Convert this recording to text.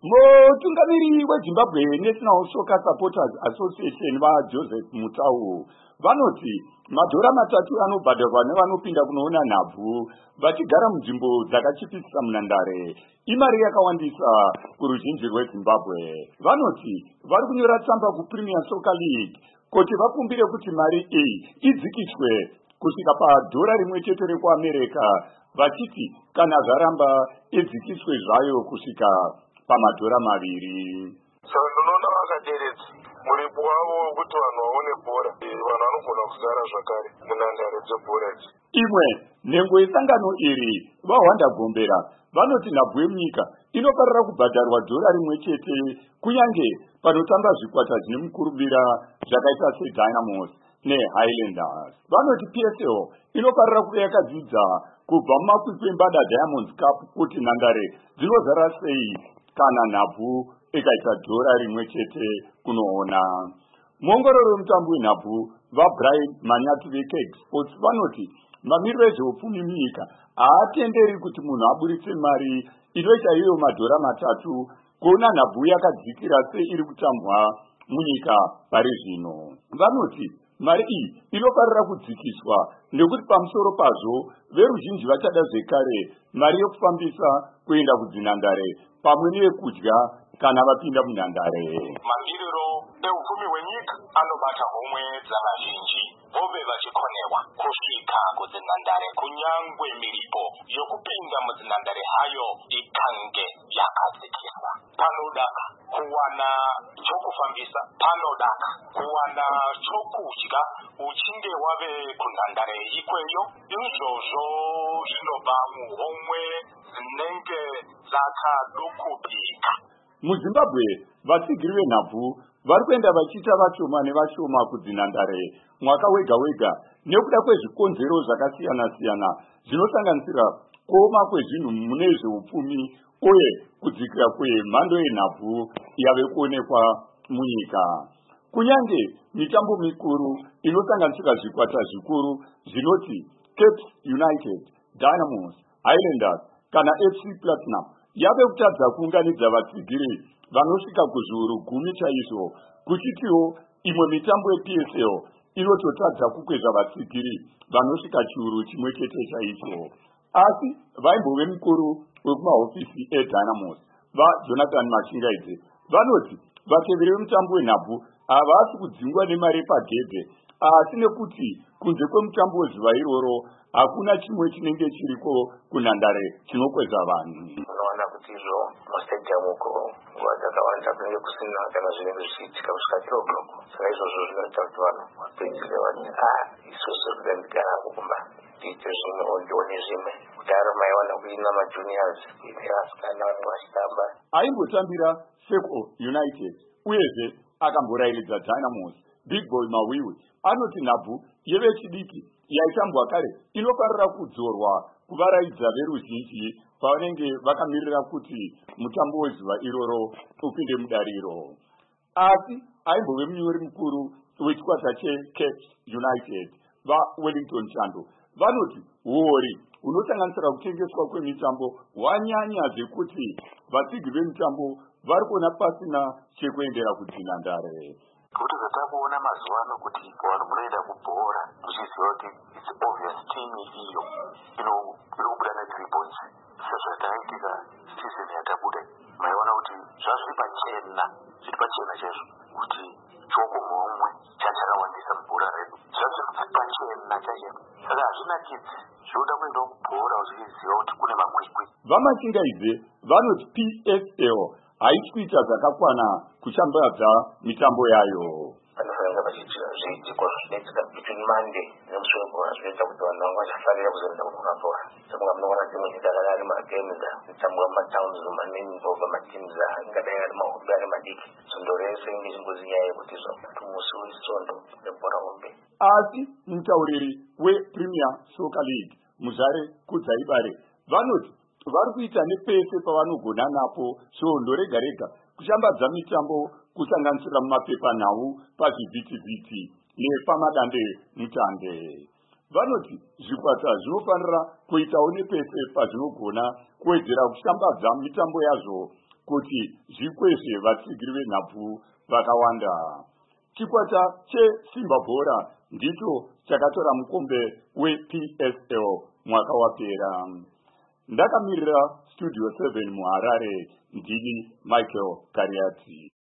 Mutungamiri weZimbabwe National Soccer Supporters Association Joseph Mutau vanoti madhora matatu anobhadharwa nevanopinda kunoona nhabvu vachigara munzvimbo dzakachipisisa munhandare imari yakawandisa kuruzhinji rweZimbabwe. Vanoti vari kunyora tsamba kuPremier Soccer League kuti vakumbire kuti mari iyi idzikiswe kusvika padhora rimwe chete rekuAmerica, vachiti kana zvaramba idzikiswe zvayo kusvika pamadhora maviri. Ndinoona vakaderedza muripo wavo wekuti vanhu vaone bhora, vanhu vanogona kugara zvakare munhandare dzebhora idzi. Imwe nhengo yesangano iri vaHwanda Gombera vanoti nhabvu yemunyika inofanira kubhadharwa dhora rimwe chete kunyange panotamba zvikwata zvine mukurumbira zvakaita seDynamos neHighlanders. Vanoti PSL inofanira kuve yakadzidza kubva mumakwikwi embada Diamonds Cup kuti nhandare dzinozara sei kana nhabvu ikaita dhora rimwe chete kunoona. Muongororo wemutambo wenhabvu vaBrian Manyati veKeg Sports vanoti mamiriro ezveupfumi munyika haatenderi kuti munhu aburitse mari inoita iyo madhora matatu kuona nhabvu yakadzikira seiri kutambwa munyika pari zvino. Vanoti mari iyi inofanira kudzikiswa nekuti pamusoro pazvo veruzhinji vachada zvekare mari yokufambisa kuenda kudzinhandare pamwe neyekudya kana vapinda munhandare. Mamiriro eupfumi hwenyika anobata homwe dzavazhinji, vove vachikonewa kusvika kudzinhandare kunyangwe miripo yokupinda mudzinhandare hayo ikange yakadzikiswa. Panodaka kuwana chokufambisa, panodaka kuwana chokudya uchinge wave kunhandare ikweyo. Izvozvo zvinobva muhomwe dzinenge dzakadukubika. MuZimbabwe vatsigiri venhabvu vari kuenda vachiita vashoma nevashoma kudzinhandare mwaka wega wega nekuda kwezvikonzero zvakasiyana-siyana zvinosanganisira kuoma kwezvinhu mune zveupfumi uye kudzikira kwemhando yenhabvu yave kuonekwa munyika. Kunyange mitambo mikuru inosanganisira zvikwata zvikuru zvinoti Cape United, Dynamos, Highlanders kana FC Platinum yave kutadza kuunganidza vatsigiri vanosvika kuzviuru 10 chaizvo, kuchitiwo imwe mitambo yePSL inototadza kukwezva vatsigiri vanosvika chiuru 1 chete chaicho. Asi vaimbove mukuru wekumahofisi eDynamos vaJonathan Mashingaidze vanoti vateveri vemutambo wenhabvu havasi kudzingwa nemari pagedhe, asi nekuti kunze kwemutambo wezuva iroro hakuna chimwe chinenge chiriko kunhandare chinokwezva vanhu. Unoona kuti izvo mastadium uko nguva dzakawanda kunenge kusina kana zvinenge zvichiitika kusvika 3 o'clock. Saka izvozvo zvinoita kuti vanhu vapedzisire vati isusu kuda ndigara hangu kumba ndiite zvimwe ondione zvimwe kuti ari maiwana kuina majuniors kuite vasikana vanenge vachitamba. Aimbotambira Seko United uyezve akamborairidza Dynamos. Big Boy Mawiwi anoti nhabvu yevechidiki yaitambwa kare inofanira kudzorwa kuvaraidza veruzhinji pavanenge vakamirira kuti mutambo wezuva iroro upinde mudariro. Asi aimbove munyori mukuru wechikwata cheCape United vaWellington Chando vanoti huori hunosanganisira kutengeswa kwemitambo hwanyanya zvekuti vatsigi vemitambo vari kuona pasina chekuendera kudzinhandare. Kuti zvatakuona mazuva ano kuti vanhu munoenda kubhora muchiziva kuti it's obvious team iyo inobuda ne3 points. Sezvataitika season yatabuda maiona kuti zvazviri pachena chaizvo kuti chokumhomwe chachakawandisa mubhora redu zvazviri pachena chaizvo. Saka hazvinakidzi, zvinoda kuenda kubhora uchiziva kuti kune makwikwi. Vamashingaidze vanoti PSL haisi kuita zvakakwana kushambadza mitambo yayo. Vanofanira vachiitira zviitiko zvinoitika between Monday nemusi webhora zvinoita kuti vanhu vangu vachafarira kuzoenda kunoona bhora. Saka munoona dzimwe dzidakara ari magames mitambwa mumatowns manini obva matims angadai ari mahombe ari madiki. Svondo rese ngezvingozi nyaya yekuti musi wesvondo nebhora hombe. Asi mutauriri wePremier Soccer League Muzare Kudzaibare vanoti vari kuita nepese pavanogona napo svondo rega rega kushambadza mitambo kusanganisira mumapepanhau, pazvivhitivhiti nepamadande mutande. Vanoti zvikwata zvinofanira kuitawo nepese pazvinogona kuwedzera kushambadza mitambo yazvo kuti zvikwezve vatsigiri venhabvu vakawanda. Chikwata cheSimba Bhora ndicho chakatora mukombe wePSL mwaka wapera. Ndakamirira Studio 7 muHarare, ndini Michael Kariati.